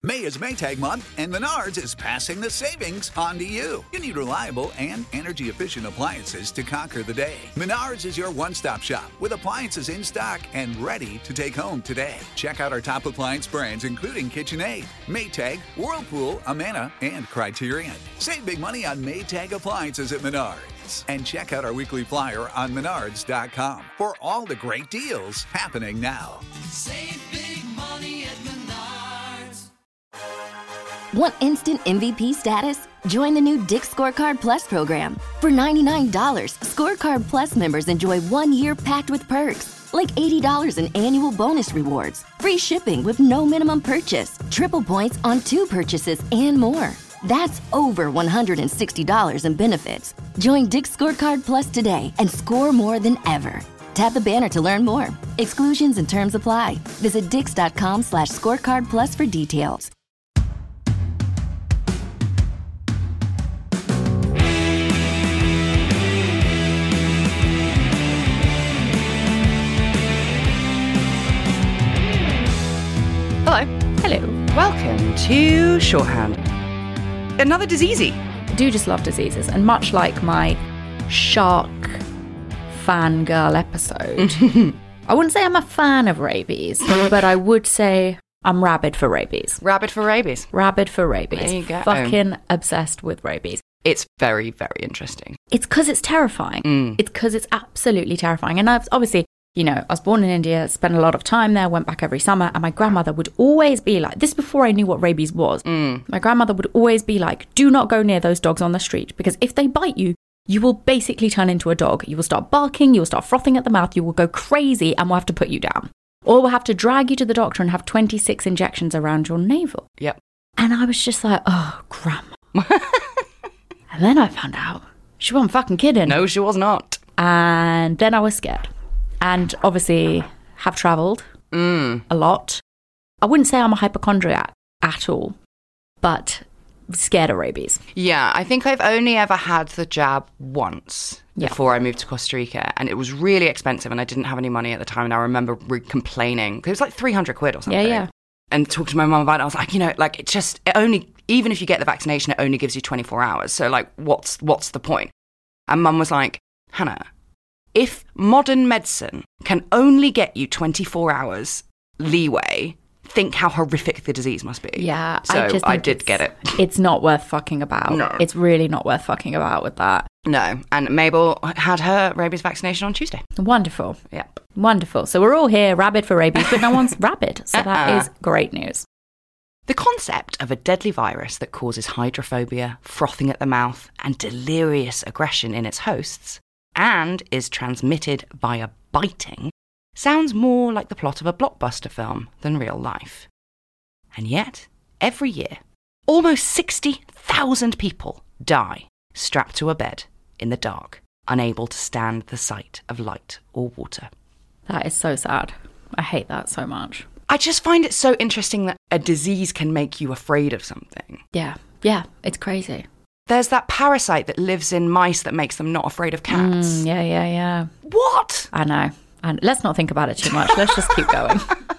May is Maytag month, and Menards is passing the savings on to you. You need reliable and energy-efficient appliances to conquer the day. Menards is your one-stop shop with appliances in stock and ready to take home today. Check out our top appliance brands, including KitchenAid, Maytag, Whirlpool, Amana, and Criterion. Save big money on Maytag appliances at Menards. And check out our weekly flyer on Menards.com for all the great deals happening now. Save big money at Menards. Want instant MVP status? Join the new Dick's Scorecard Plus program. For $99, Scorecard Plus members enjoy 1 year packed with perks, like $80 in annual bonus rewards, free shipping with no minimum purchase, triple points on 2 purchases, and more. That's over $160 in benefits. Join Dick's Scorecard Plus today and score more than ever. Tap the banner to learn more. Exclusions and terms apply. Visit dix.com/scorecardplus for details. Hello. Hello. Welcome to Shorthand. Another diseasey. I do just love diseases, and much like my shark fangirl episode, I wouldn't say I'm a fan of rabies, but I would say I'm rabid for rabies. Rabid for rabies. Rabid for rabies. There you go. Fucking obsessed with rabies. It's very, very interesting. It's because it's terrifying. It's because it's absolutely terrifying. And I've obviously, you know, I was born in India, spent a lot of time there, went back every summer, and my grandmother would always be like, this before I knew what rabies was, my grandmother would always be like, do not go near those dogs on the street, because if they bite you, you will basically turn into a dog. You will start barking, you will start frothing at the mouth, you will go crazy, and we'll have to put you down. Or we'll have to drag you to the doctor and have 26 injections around your navel. Yep. And I was just like, oh, grandma. And then I found out she wasn't fucking kidding. No, she was not. And then I was scared. And obviously have travelled a lot. I wouldn't say I'm a hypochondriac at all, but scared of rabies. Yeah, I think I've only ever had the jab once before I moved to Costa Rica, and it was really expensive, and I didn't have any money at the time, and I remember complaining, because it was like 300 quid or something. Yeah. And talked to my mum about it. I was like, you know, like it only, even if you get the vaccination, it only gives you 24 hours. So like, what's the point? And mum was like, Hannah, if modern medicine can only get you 24 hours leeway, think how horrific the disease must be. Yeah. So I did get it. It's not worth fucking about. No. It's really not worth fucking about with that. No. And Mabel had her rabies vaccination on Tuesday. Wonderful. Yep. Wonderful. So we're all here rabid for rabies, but no one's rabid. So that is great news. The concept of a deadly virus that causes hydrophobia, frothing at the mouth, and delirious aggression in its hosts, and is transmitted via biting, sounds more like the plot of a blockbuster film than real life. And yet, every year, almost 60,000 people die strapped to a bed in the dark, unable to stand the sight of light or water. That is so sad. I hate that so much. I just find it so interesting that a disease can make you afraid of something. Yeah, it's crazy. There's that parasite that lives in mice that makes them not afraid of cats. Yeah. What? I know. And let's not think about it too much. Let's just keep going.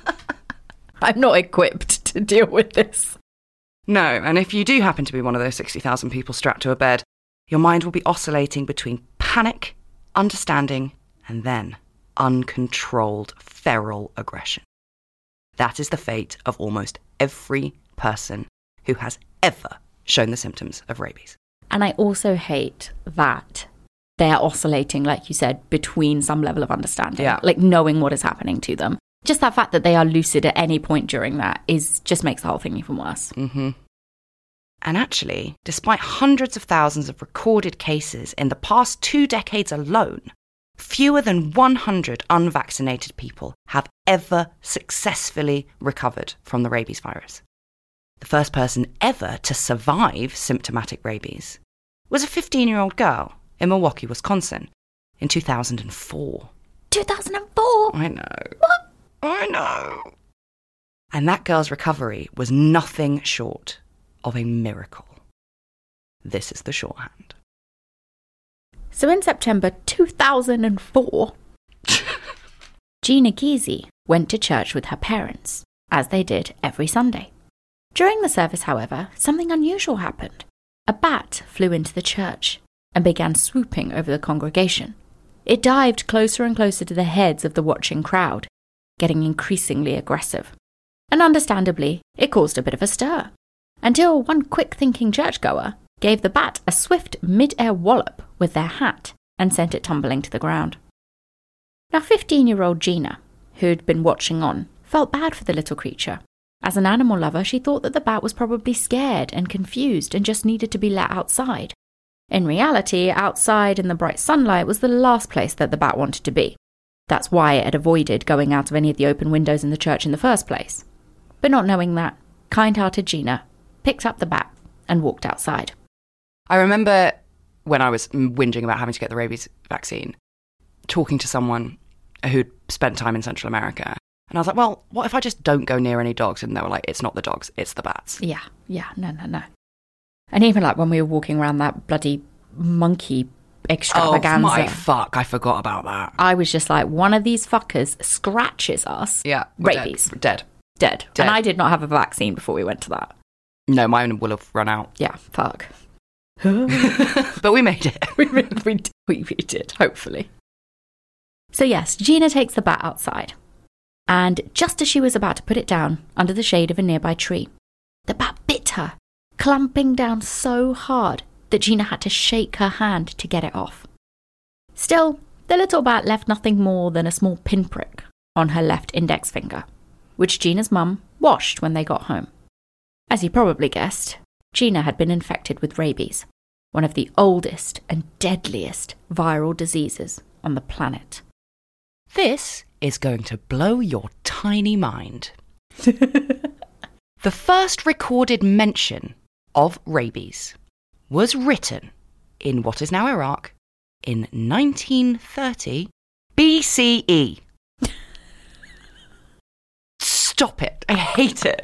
I'm not equipped to deal with this. No, and if you do happen to be one of those 60,000 people strapped to a bed, your mind will be oscillating between panic, understanding, and then uncontrolled feral aggression. That is the fate of almost every person who has ever shown the symptoms of rabies. And I also hate that they're oscillating, like you said, between some level of understanding, like knowing what is happening to them. Just that fact that they are lucid at any point during that just makes the whole thing even worse. Mm-hmm. And actually, despite hundreds of thousands of recorded cases in the past 2 decades alone, fewer than 100 unvaccinated people have ever successfully recovered from the rabies virus. The first person ever to survive symptomatic rabies was a 15-year-old girl in Milwaukee, Wisconsin, in 2004. 2004? I know. What? I know. And that girl's recovery was nothing short of a miracle. This is the shorthand. So in September 2004, Gina Giese went to church with her parents, as they did every Sunday. During the service, however, something unusual happened. A bat flew into the church and began swooping over the congregation. It dived closer and closer to the heads of the watching crowd, getting increasingly aggressive. And understandably, it caused a bit of a stir, until one quick-thinking churchgoer gave the bat a swift mid-air wallop with their hat and sent it tumbling to the ground. Now 15-year-old Gina, who'd been watching on, felt bad for the little creature. As an animal lover, she thought that the bat was probably scared and confused and just needed to be let outside. In reality, outside in the bright sunlight was the last place that the bat wanted to be. That's why it had avoided going out of any of the open windows in the church in the first place. But not knowing that, kind-hearted Gina picked up the bat and walked outside. I remember when I was whinging about having to get the rabies vaccine, talking to someone who'd spent time in Central America. And I was like, well, what if I just don't go near any dogs? And they were like, it's not the dogs, it's the bats. Yeah, no. And even like when we were walking around that bloody monkey extravaganza. Oh my fuck, I forgot about that. I was just like, one of these fuckers scratches us. Yeah. Rabies. Dead. And I did not have a vaccine before we went to that. No, mine will have run out. Yeah, fuck. But we made it. we did, hopefully. So yes, Gina takes the bat outside. And just as she was about to put it down under the shade of a nearby tree, the bat bit her, clamping down so hard that Gina had to shake her hand to get it off. Still, the little bat left nothing more than a small pinprick on her left index finger, which Gina's mum washed when they got home. As you probably guessed, Gina had been infected with rabies, one of the oldest and deadliest viral diseases on the planet. This is going to blow your tiny mind. The first recorded mention of rabies was written in what is now Iraq in 1930 BCE. Stop it. I hate it.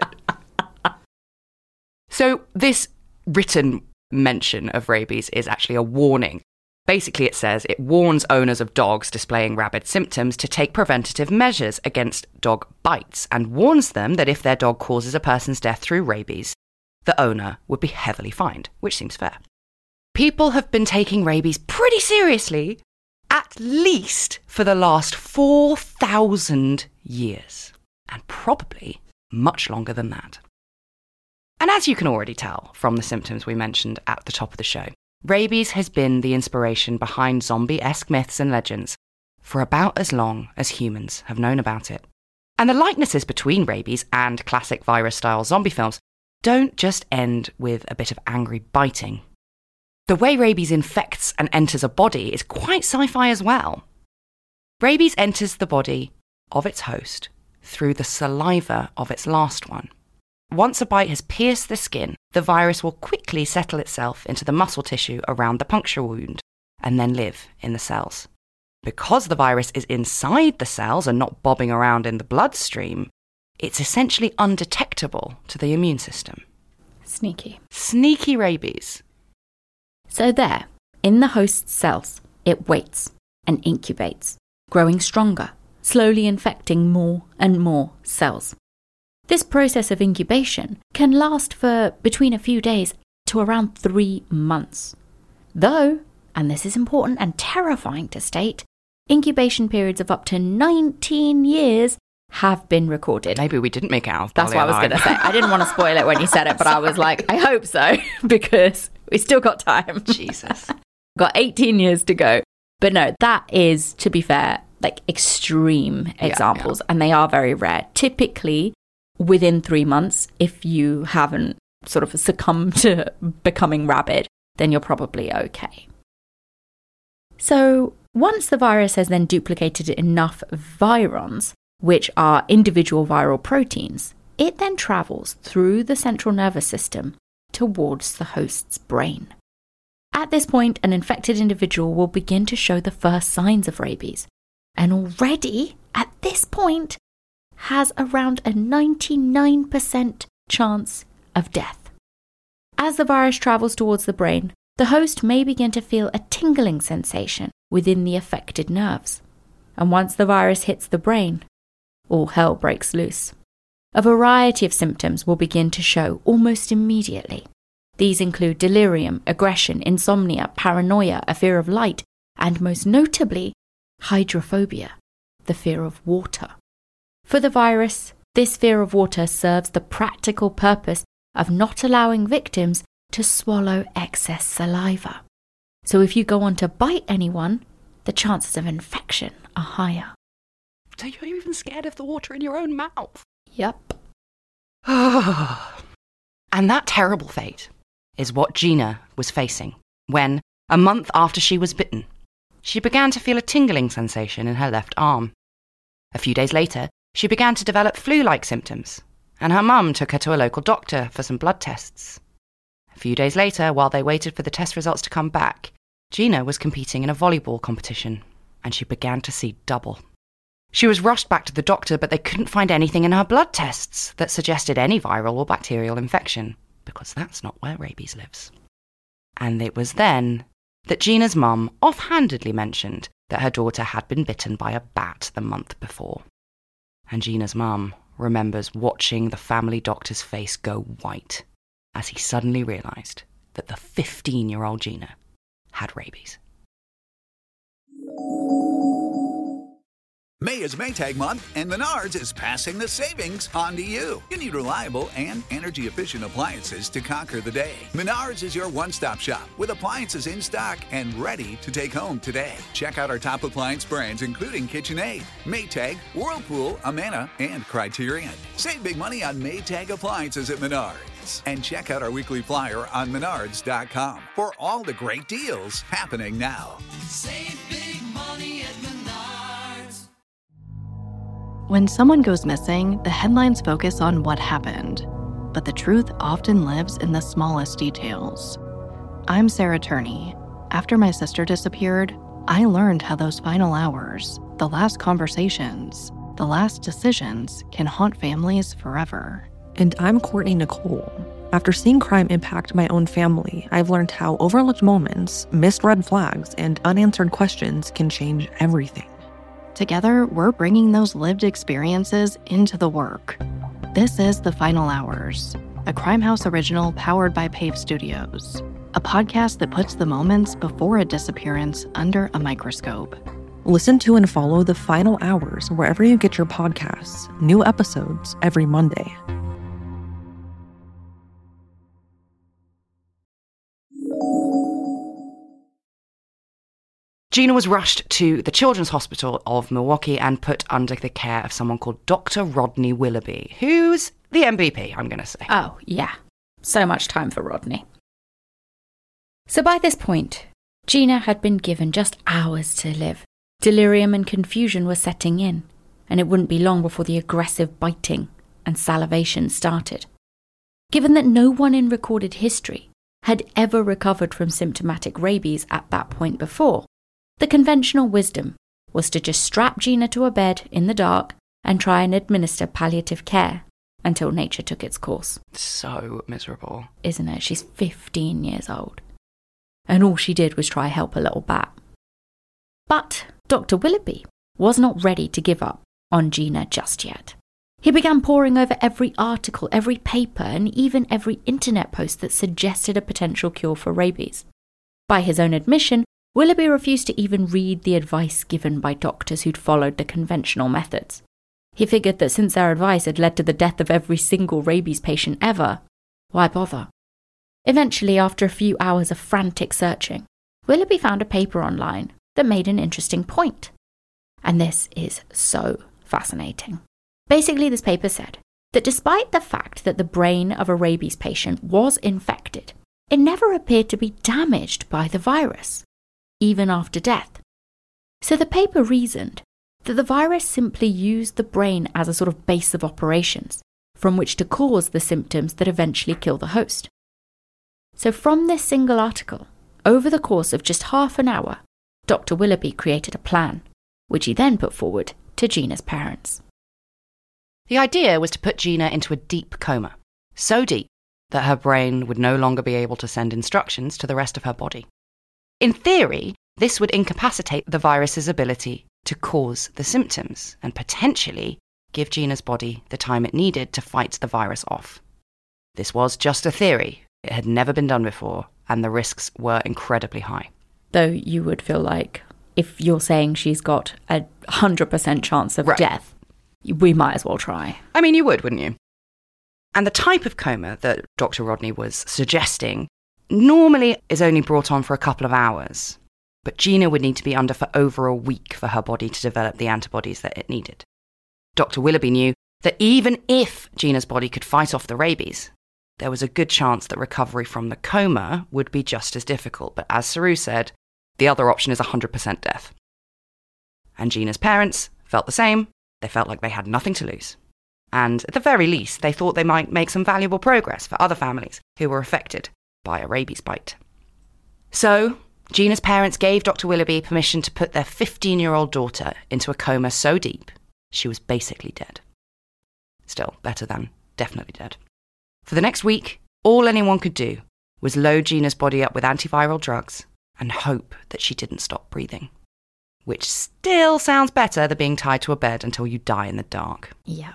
So this written mention of rabies is actually a warning. Basically, it says it warns owners of dogs displaying rabid symptoms to take preventative measures against dog bites and warns them that if their dog causes a person's death through rabies, the owner would be heavily fined, which seems fair. People have been taking rabies pretty seriously, at least for the last 4,000 years, and probably much longer than that. And as you can already tell from the symptoms we mentioned at the top of the show, rabies has been the inspiration behind zombie-esque myths and legends for about as long as humans have known about it. And the likenesses between rabies and classic virus-style zombie films don't just end with a bit of angry biting. The way rabies infects and enters a body is quite sci-fi as well. Rabies enters the body of its host through the saliva of its last one. Once a bite has pierced the skin, the virus will quickly settle itself into the muscle tissue around the puncture wound and then live in the cells. Because the virus is inside the cells and not bobbing around in the bloodstream, it's essentially undetectable to the immune system. Sneaky. Sneaky rabies. So there, in the host's cells, it waits and incubates, growing stronger, slowly infecting more and more cells. This process of incubation can last for between a few days to around 3 months. Though, and this is important and terrifying to state, incubation periods of up to 19 years have been recorded. Maybe we didn't make it out of That's what I was going to say. I didn't want to spoil it when you said it, but I was like, I hope so, because we still got time. Jesus. Got 18 years to go. But no, that is, to be fair, like extreme examples, and they are very rare. Typically, within 3 months, if you haven't sort of succumbed to becoming rabid, then you're probably okay. So once the virus has then duplicated enough virons, which are individual viral proteins, it then travels through the central nervous system towards the host's brain. At this point, an infected individual will begin to show the first signs of rabies, and already, at this point, has around a 99% chance of death. As the virus travels towards the brain, the host may begin to feel a tingling sensation within the affected nerves. And once the virus hits the brain, all hell breaks loose. a variety of symptoms will begin to show almost immediately. These include delirium, aggression, insomnia, paranoia, a fear of light, and most notably, hydrophobia, the fear of water. For the virus, this fear of water serves the practical purpose of not allowing victims to swallow excess saliva. So if you go on to bite anyone, the chances of infection are higher. So you're even scared of the water in your own mouth? Yep. And that terrible fate is what Gina was facing when, a month after she was bitten, she began to feel a tingling sensation in her left arm. A few days later, she began to develop flu-like symptoms, and her mum took her to a local doctor for some blood tests. A few days later, while they waited for the test results to come back, Gina was competing in a volleyball competition, and she began to see double. She was rushed back to the doctor, but they couldn't find anything in her blood tests that suggested any viral or bacterial infection, because that's not where rabies lives. And it was then that Gina's mum offhandedly mentioned that her daughter had been bitten by a bat the month before. And Gina's mum remembers watching the family doctor's face go white as he suddenly realised that the 15-year-old Gina had rabies. May is Maytag month, and Menards is passing the savings on to you. You need reliable and energy-efficient appliances to conquer the day. Menards is your one-stop shop with appliances in stock and ready to take home today. Check out our top appliance brands, including KitchenAid, Maytag, Whirlpool, Amana, and Criterion. Save big money on Maytag appliances at Menards. And check out our weekly flyer on Menards.com for all the great deals happening now. Save big money at Menards. When someone goes missing, the headlines focus on what happened, but the truth often lives in the smallest details. I'm Sarah Turney. After my sister disappeared, I learned how those final hours, the last conversations, the last decisions can haunt families forever. And I'm Courtney Nicole. After seeing crime impact my own family, I've learned how overlooked moments, missed red flags, and unanswered questions can change everything. Together, we're bringing those lived experiences into the work. This is The Final Hours, a Crimehouse original powered by Pave Studios, a podcast that puts the moments before a disappearance under a microscope. Listen to and follow The Final Hours wherever you get your podcasts. New episodes every Monday. Gina was rushed to the Children's Hospital of Milwaukee and put under the care of someone called Dr. Rodney Willoughby, who's the MVP, I'm going to say. Oh, yeah. So much time for Rodney. So by this point, Gina had been given just hours to live. Delirium and confusion were setting in, and it wouldn't be long before the aggressive biting and salivation started. Given that no one in recorded history had ever recovered from symptomatic rabies at that point before, the conventional wisdom was to just strap Gina to a bed in the dark and try and administer palliative care until nature took its course. So miserable. Isn't it? She's 15 years old. And all she did was try help a little bat. But Dr. Willoughby was not ready to give up on Gina just yet. He began poring over every article, every paper, and even every internet post that suggested a potential cure for rabies. By his own admission, Willoughby refused to even read the advice given by doctors who'd followed the conventional methods. He figured that since their advice had led to the death of every single rabies patient ever, why bother? Eventually, after a few hours of frantic searching, Willoughby found a paper online that made an interesting point. And this is so fascinating. Basically, this paper said that despite the fact that the brain of a rabies patient was infected, it never appeared to be damaged by the virus, even after death. So the paper reasoned that the virus simply used the brain as a sort of base of operations from which to cause the symptoms that eventually kill the host. So from this single article, over the course of just half an hour, Dr. Willoughby created a plan, which he then put forward to Gina's parents. The idea was to put Gina into a deep coma, so deep that her brain would no longer be able to send instructions to the rest of her body. In theory, this would incapacitate the virus's ability to cause the symptoms and potentially give Gina's body the time it needed to fight the virus off. This was just a theory. It had never been done before, and the risks were incredibly high. Though you would feel like if you're saying she's got a 100% chance of death, we might as well try. I mean, you would, wouldn't you? And the type of coma that Dr. Rodney was suggesting normally is only brought on for a couple of hours. But Gina would need to be under for over a week for her body to develop the antibodies that it needed. Dr. Willoughby knew that even if Gina's body could fight off the rabies, there was a good chance that recovery from the coma would be just as difficult. But as Saru said, the other option is 100% death. And Gina's parents felt the same. They felt like they had nothing to lose. And at the very least, they thought they might make some valuable progress for other families who were affected by a rabies bite. So Gina's parents gave Dr. Willoughby permission to put their 15-year-old daughter into a coma so deep she was basically dead. Still, better than definitely dead. For the next week, all anyone could do was load Gina's body up with antiviral drugs and hope that she didn't stop breathing. Which still sounds better than being tied to a bed until you die in the dark. Yeah.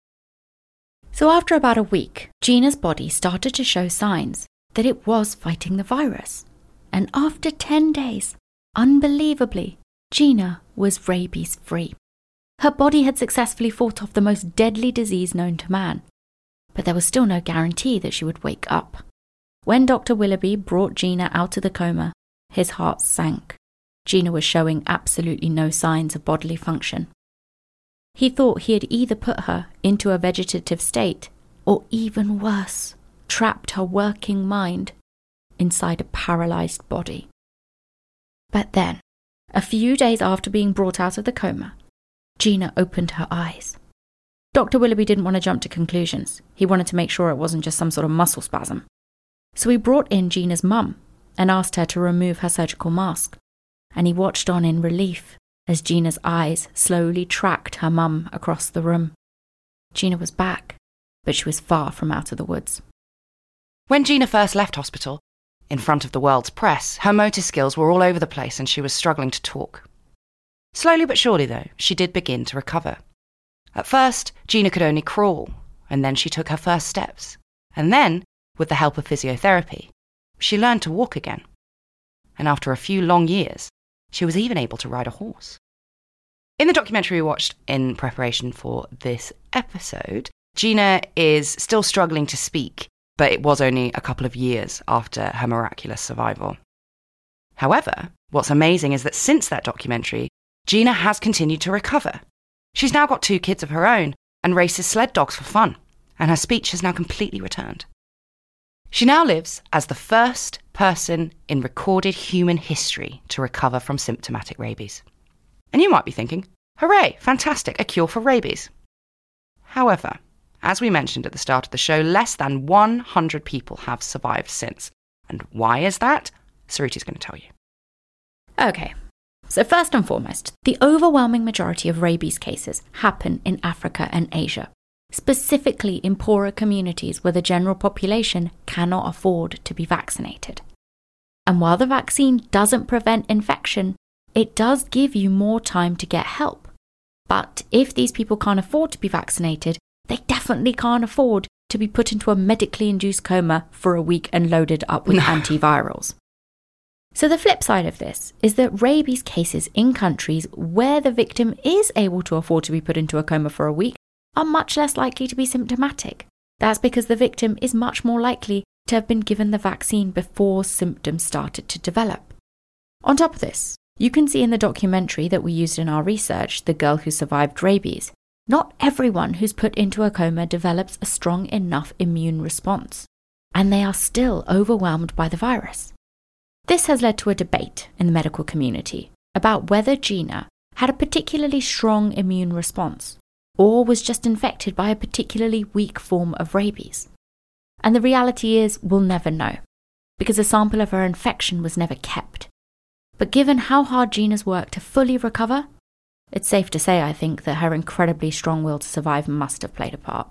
So after about a week, Gina's body started to show signs that it was fighting the virus. And after 10 days, unbelievably, Gina was rabies-free. Her body had successfully fought off the most deadly disease known to man. But there was still no guarantee that she would wake up. When Dr. Willoughby brought Gina out of the coma, his heart sank. Gina was showing absolutely no signs of bodily function. He thought he had either put her into a vegetative state, or even worse, trapped her working mind inside a paralyzed body. But then, a few days after being brought out of the coma, Gina opened her eyes. Dr. Willoughby didn't want to jump to conclusions. He wanted to make sure it wasn't just some sort of muscle spasm. So he brought in Gina's mum and asked her to remove her surgical mask. And he watched on in relief as Gina's eyes slowly tracked her mum across the room. Gina was back, but she was far from out of the woods. When Gina first left hospital, in front of the world's press, her motor skills were all over the place and she was struggling to talk. Slowly but surely, though, she did begin to recover. At first, Gina could only crawl, and then she took her first steps. And then, with the help of physiotherapy, she learned to walk again. And after a few long years, she was even able to ride a horse. In the documentary we watched in preparation for this episode, Gina is still struggling to speak, but it was only a couple of years after her miraculous survival. However, what's amazing is that since that documentary, Gina has continued to recover. She's now got 2 kids of her own and races sled dogs for fun, and her speech has now completely returned. She now lives as the first person in recorded human history to recover from symptomatic rabies. And you might be thinking, hooray, fantastic, a cure for rabies. However, as we mentioned at the start of the show, less than 100 people have survived since. And why is that? Saruti's going to tell you. Okay, so first and foremost, the overwhelming majority of rabies cases happen in Africa and Asia, specifically in poorer communities where the general population cannot afford to be vaccinated. And while the vaccine doesn't prevent infection, it does give you more time to get help. But if these people can't afford to be vaccinated, they definitely can't afford to be put into a medically induced coma for a week and loaded up with antivirals. So the flip side of this is that rabies cases in countries where the victim is able to afford to be put into a coma for a week are much less likely to be symptomatic. That's because the victim is much more likely to have been given the vaccine before symptoms started to develop. On top of this, you can see in the documentary that we used in our research, The Girl Who Survived Rabies, not everyone who's put into a coma develops a strong enough immune response, and they are still overwhelmed by the virus. This has led to a debate in the medical community about whether Gina had a particularly strong immune response or was just infected by a particularly weak form of rabies. And the reality is, we'll never know, because a sample of her infection was never kept. But given how hard Gina's worked to fully recover, it's safe to say, I think, that her incredibly strong will to survive must have played a part.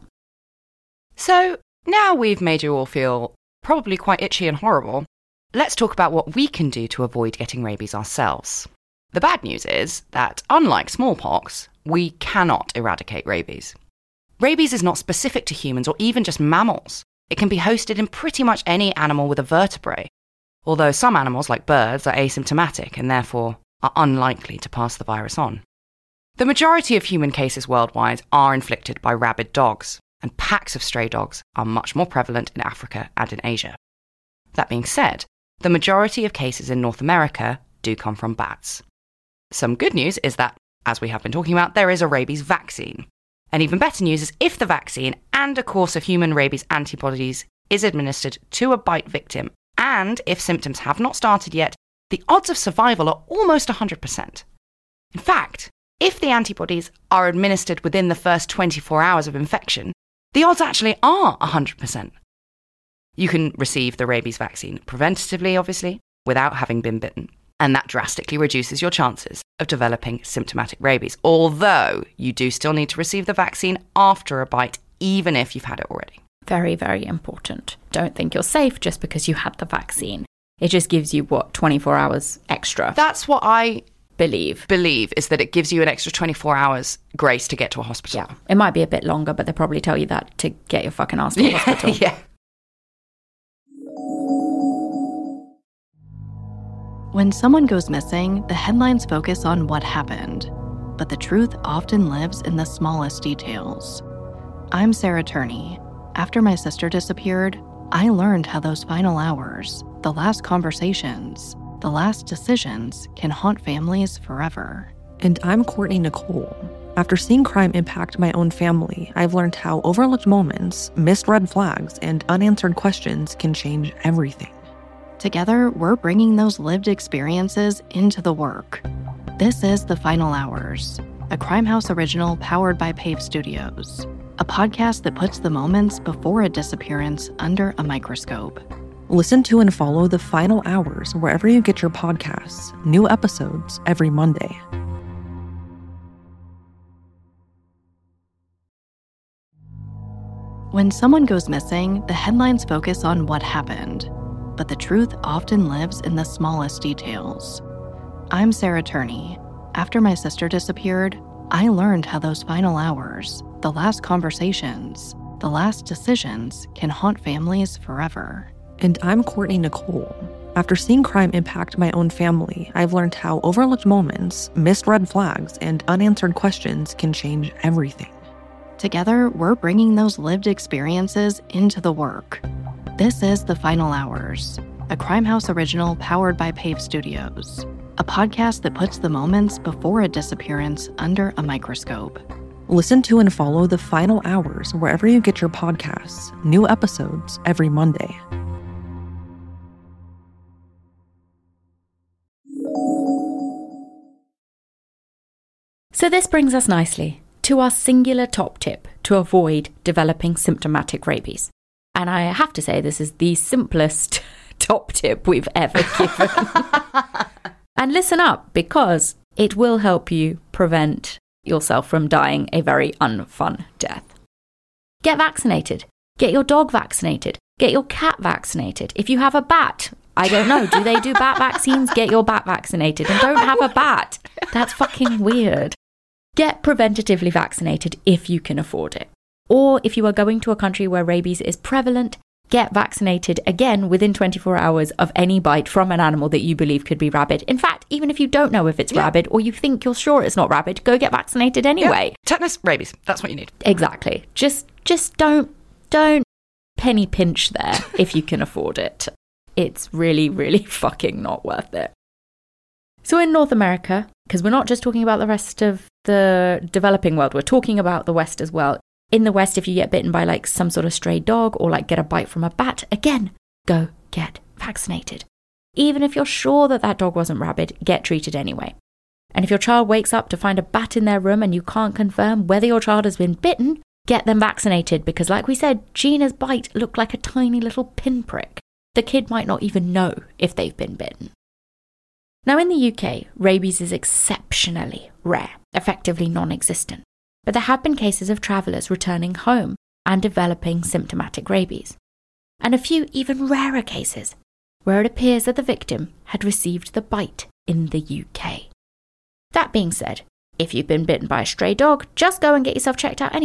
So, now we've made you all feel probably quite itchy and horrible, let's talk about what we can do to avoid getting rabies ourselves. The bad news is that, unlike smallpox, we cannot eradicate rabies. Rabies is not specific to humans or even just mammals. It can be hosted in pretty much any animal with a vertebrae, although some animals, like birds, are asymptomatic and therefore are unlikely to pass the virus on. The majority of human cases worldwide are inflicted by rabid dogs, and packs of stray dogs are much more prevalent in Africa and in Asia. That being said, the majority of cases in North America do come from bats. Some good news is that, as we have been talking about, there is a rabies vaccine. And even better news is if the vaccine and a course of human rabies antibodies is administered to a bite victim, and if symptoms have not started yet, the odds of survival are almost 100%. In fact, if the antibodies are administered within the first 24 hours of infection, the odds actually are 100%. You can receive the rabies vaccine preventatively, obviously, without having been bitten. And that drastically reduces your chances of developing symptomatic rabies, although you do still need to receive the vaccine after a bite, even if you've had it already. Very, very important. Don't think you're safe just because you had the vaccine. It just gives you, 24 hours extra? That's what I believe is that it gives you an extra 24 hours grace to get to a hospital. Yeah, it might be a bit longer, but they probably tell you that to get your fucking ass to the hospital. Yeah. When someone goes missing, the headlines focus on what happened, but the truth often lives in the smallest details. I'm Sarah Turney. After my sister disappeared, I learned how those final hours, the last conversations, the last decisions can haunt families forever. And I'm Courtney Nicole. After seeing crime impact my own family, I've learned how overlooked moments, missed red flags, and unanswered questions can change everything. Together, we're bringing those lived experiences into the work. This is The Final Hours, a Crime House original powered by Pave Studios, a podcast that puts the moments before a disappearance under a microscope. Listen to and follow The Final Hours wherever you get your podcasts. New episodes every Monday. When someone goes missing, the headlines focus on what happened, but the truth often lives in the smallest details. I'm Sarah Turney. After my sister disappeared, I learned how those final hours, the last conversations, the last decisions can haunt families forever. And I'm Courtney Nicole. After seeing crime impact my own family, I've learned how overlooked moments, missed red flags, and unanswered questions can change everything. Together, we're bringing those lived experiences into the work. This is The Final Hours, a Crime House original powered by Pave Studios, a podcast that puts the moments before a disappearance under a microscope. Listen to and follow The Final Hours wherever you get your podcasts. New episodes every Monday. So this brings us nicely to our singular top tip to avoid developing symptomatic rabies. And I have to say, this is the simplest top tip we've ever given. And listen up, because it will help you prevent yourself from dying a very unfun death. Get vaccinated. Get your dog vaccinated. Get your cat vaccinated. If you have a bat, I don't know, do they do bat vaccines? Get your bat vaccinated. And don't have a bat. That's fucking weird. Get preventatively vaccinated if you can afford it. Or if you are going to a country where rabies is prevalent, get vaccinated again within 24 hours of any bite from an animal that you believe could be rabid. In fact, even if you don't know if it's rabid or you think you're sure it's not rabid, go get vaccinated anyway. Yeah. Tetanus, rabies, that's what you need. Exactly. Just don't penny pinch there if you can afford it. It's really, really fucking not worth it. So in North America, because we're not just talking about the rest of the developing world, we're talking about the West as well. In the West, if you get bitten by like some sort of stray dog or like get a bite from a bat, again, go get vaccinated. Even if you're sure that that dog wasn't rabid, get treated anyway. And if your child wakes up to find a bat in their room and you can't confirm whether your child has been bitten, get them vaccinated because like we said, Gina's bite looked like a tiny little pinprick. The kid might not even know if they've been bitten. Now in the UK, rabies is exceptionally rare, effectively non-existent. But there have been cases of travellers returning home and developing symptomatic rabies. And a few even rarer cases where it appears that the victim had received the bite in the UK. That being said, if you've been bitten by a stray dog, just go and get yourself checked out anyway.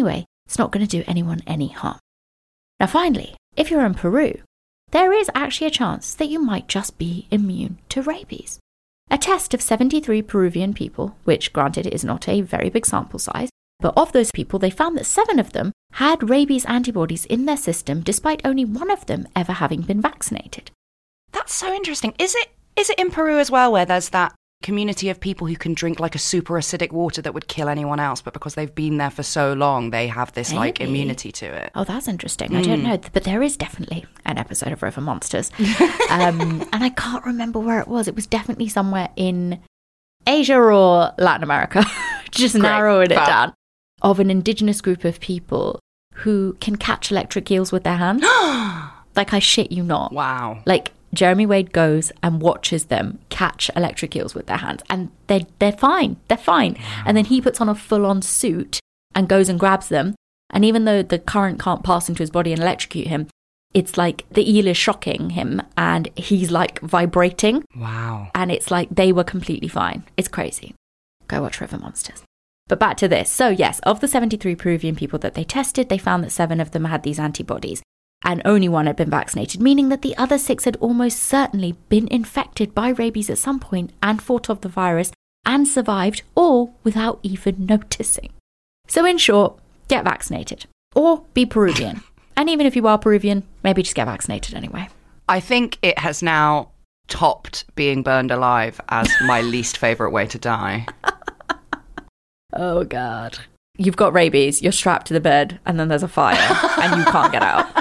It's not going to do anyone any harm. Now, finally, if you're in Peru, there is actually a chance that you might just be immune to rabies. A test of 73 Peruvian people, which granted is not a very big sample size, but of those people, they found that 7 of them had rabies antibodies in their system despite only 1 of them ever having been vaccinated. That's so interesting. Is it in Peru as well where there's that community of people who can drink like a super acidic water that would kill anyone else, but because they've been there for so long, they have this like immunity to it? Oh, that's interesting. I don't know, but there is definitely an episode of River Monsters. And I can't remember where it was. It was definitely somewhere in Asia or Latin America. Just narrowing it down. Of an indigenous group of people who can catch electric eels with their hands. Like, I shit you not. Wow. Like, Jeremy Wade goes and watches them catch electric eels with their hands, and they're fine. They're fine. And then he puts on a full-on suit and goes and grabs them. And even though the current can't pass into his body and electrocute him, it's like the eel is shocking him and he's like vibrating. Wow. And it's like they were completely fine. It's crazy. Go watch River Monsters. But back to this. So yes, of the 73 Peruvian people that they tested, they found that 7 of them had these antibodies. And only 1 had been vaccinated, meaning that the other 6 had almost certainly been infected by rabies at some point and fought off the virus and survived, all without even noticing. So in short, get vaccinated. Or be Peruvian. And even if you are Peruvian, maybe just get vaccinated anyway. I think it has now topped being burned alive as my least favourite way to die. Oh, God. You've got rabies, you're strapped to the bed, and then there's a fire, and you can't get out.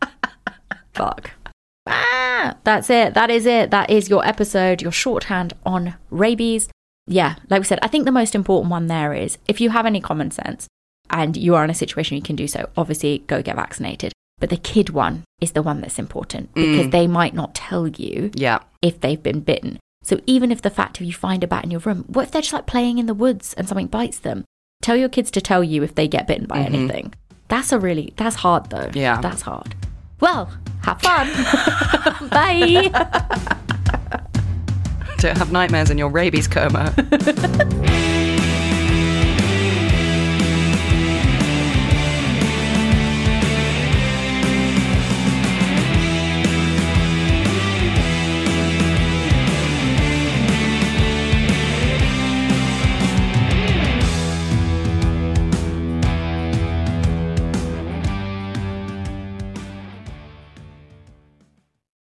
Fuck. That's it. That is it. That is your episode, your shorthand on rabies. Yeah, like we said, I think the most important one there is if you have any common sense and you are in a situation you can do so, obviously go get vaccinated. But the kid one is the one that's important because they might not tell you if they've been bitten. So even if the fact of you find a bat in your room, what if they're just like playing in the woods and something bites them? Tell your kids to tell you if they get bitten by anything. That's hard though. Yeah. That's hard. Well, have fun. Bye. Don't have nightmares in your rabies coma.